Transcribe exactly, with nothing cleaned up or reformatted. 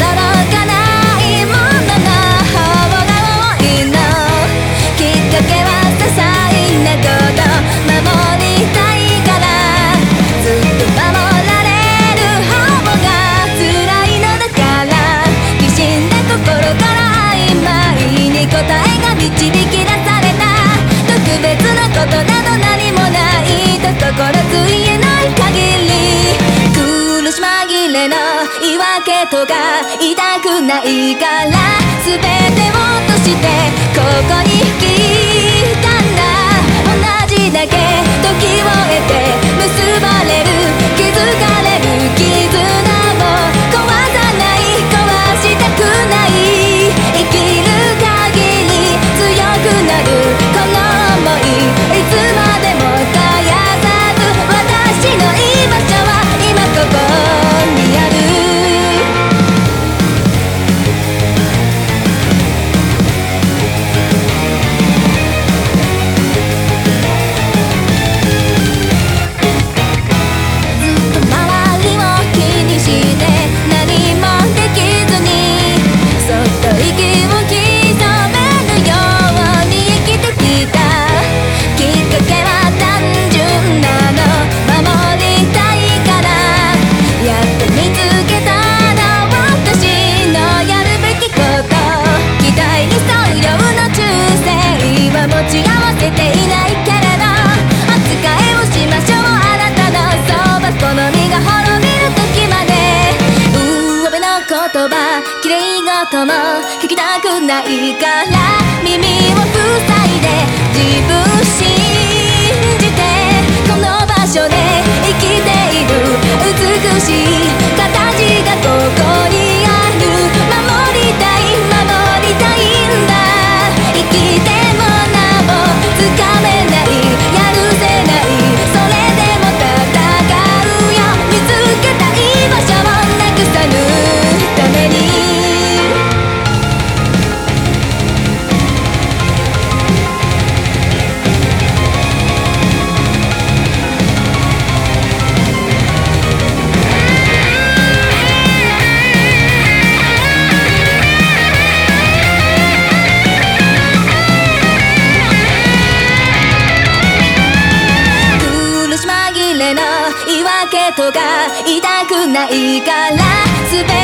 かないものの方が多いの。きっかけは些細なこと守りたいから、ずっと守られる方が辛いのだから、きしんだ心から曖昧に答えが導き出された。特別なことなど何もないと心つ言えない限り、苦し紛れの言い訳とか言いたくないから、全てを落としてここに来たんだ。同じだけ時を経て結ばれる気づかれる絆を壊さない、壊したくない、生きる限り強くなるこの想い、いつまでも絶やさず、私の居場所は今ここにある。綺麗事も聞きたくないから、耳を塞いで自分信じてこの場所で生きている。美しい形がここにある。守りたい守りたいんだ。生きてもなおつかめない、やるせない、それでも戦うよ。見つけた居場所をなくさぬために。言い訳とか言いたくないから、全て